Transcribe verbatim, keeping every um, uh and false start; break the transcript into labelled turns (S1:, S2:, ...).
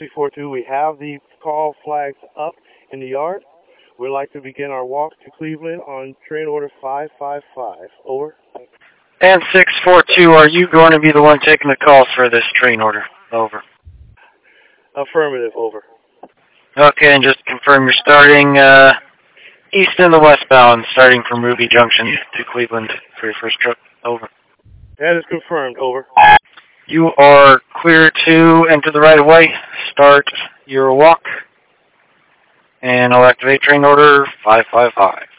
S1: six four two, we have the call flags up in the yard. We'd like to begin our walk to Cleveland on train order five five five. Over.
S2: And six four two, are you going to be the one taking the call for this train order? Over.
S1: Affirmative. Over.
S2: Okay, and just to confirm you're starting uh, east and the westbound, starting from Ruby Junction to Cleveland for your first trip. Over.
S1: That is confirmed. Over.
S2: You are clear to enter the right-of-way. Start your walk. And I'll activate train order five five five.